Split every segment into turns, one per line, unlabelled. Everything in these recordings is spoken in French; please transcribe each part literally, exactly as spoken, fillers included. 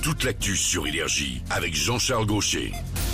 toute l'actu sur Énergie avec Jean-Charles Gaucher.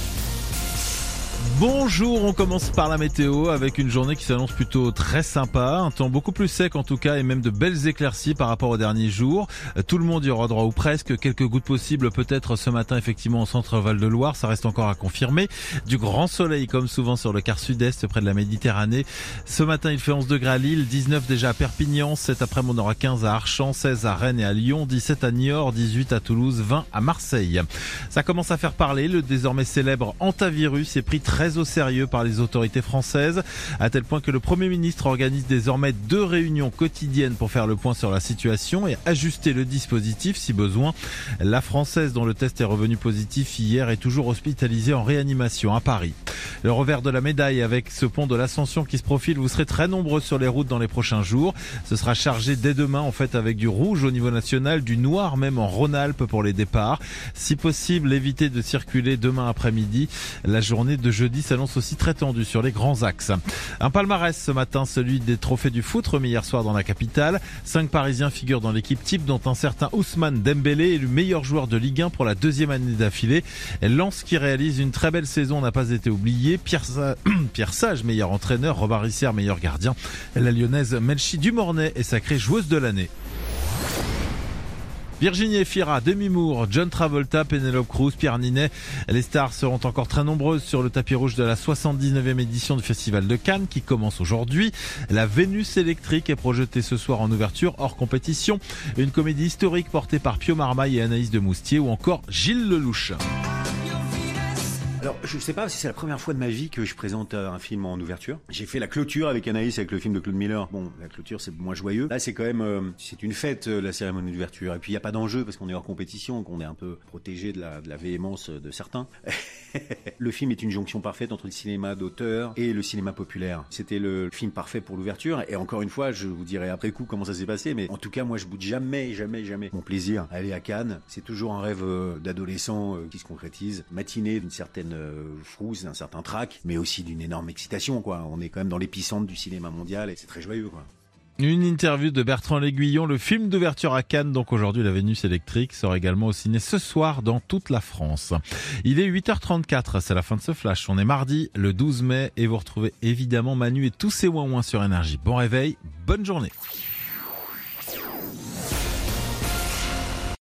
Bonjour, on commence par la météo avec une journée qui s'annonce plutôt très sympa, un temps beaucoup plus sec en tout cas et même de belles éclaircies par rapport aux derniers jours. Tout le monde y aura droit ou presque, quelques gouttes possibles peut-être ce matin effectivement au centre Val-de-Loire, ça reste encore à confirmer. Du grand soleil comme souvent sur le quart sud-est près de la Méditerranée. Ce matin il fait onze degrés à Lille, dix-neuf déjà à Perpignan, cet après-midi on aura quinze à Archamps, seize à Rennes et à Lyon, dix-sept à Niort, dix-huit à Toulouse, vingt à Marseille. Ça commence à faire parler, le désormais célèbre hantavirus est pris très au sérieux par les autorités françaises, à tel point que le Premier ministre organise désormais deux réunions quotidiennes pour faire le point sur la situation et ajuster le dispositif si besoin. La Française dont le test est revenu positif hier est toujours hospitalisée en réanimation à Paris. Le revers de la médaille avec ce pont de l'Ascension qui se profile, vous serez très nombreux sur les routes dans les prochains jours. Ce sera chargé dès demain en fait avec du rouge au niveau national, du noir même en Rhône-Alpes pour les départs. Si possible, évitez de circuler demain après-midi. La journée de jeudi s'annonce aussi très tendue sur les grands axes. Un palmarès ce matin, celui des trophées du foot remis hier soir dans la capitale. Cinq Parisiens figurent dans l'équipe type dont un certain Ousmane Dembélé est le meilleur joueur de Ligue un pour la deuxième année d'affilée. Lens qui réalise une très belle saison n'a pas été oublié. Pierre, Sa... Pierre Sage, meilleur entraîneur, Robert Risser, meilleur gardien. La lyonnaise Melchi Dumornay est sacrée joueuse de l'année. Virginie Efira, Demi Moore, John Travolta, Penelope Cruz, Pierre Ninet. Les stars seront encore très nombreuses sur le tapis rouge de la soixante-dix-neuvième édition du Festival de Cannes qui commence aujourd'hui. La Vénus électrique est projetée ce soir en ouverture hors compétition. Une comédie historique portée par Pio Marmaille et Anaïs de Moustier ou encore Gilles Lelouch.
Alors, je sais pas si c'est la première fois de ma vie que je présente un film en ouverture. J'ai fait la clôture avec Anaïs, avec le film de Claude Miller. Bon, la clôture, c'est moins joyeux. Là, c'est quand même, euh, c'est une fête, euh, la cérémonie d'ouverture. Et puis, il n'y a pas d'enjeu parce qu'on est hors compétition, qu'on est un peu protégé de la, de la véhémence de certains. Le film est une jonction parfaite entre le cinéma d'auteur et le cinéma populaire. C'était le film parfait pour l'ouverture. Et encore une fois, je vous dirai après coup comment ça s'est passé. Mais en tout cas, moi, je boude jamais, jamais, jamais mon plaisir à aller à Cannes. C'est toujours un rêve euh, d'adolescent euh, qui se concrétise. Matinée d'une certaine Euh, frousse, d'un certain trac, mais aussi d'une énorme excitation, quoi. On est quand même dans l'épicentre du cinéma mondial et c'est très joyeux, quoi.
Une interview de Bertrand L'Aiguillon, le film d'ouverture à Cannes, donc aujourd'hui la Vénus électrique, sort également au ciné ce soir dans toute la France. Il est huit heures trente-quatre, c'est la fin de ce flash. On est mardi, le douze mai, et vous retrouvez évidemment Manu et tous ses ouin-ouin sur Énergie. Bon réveil, bonne journée.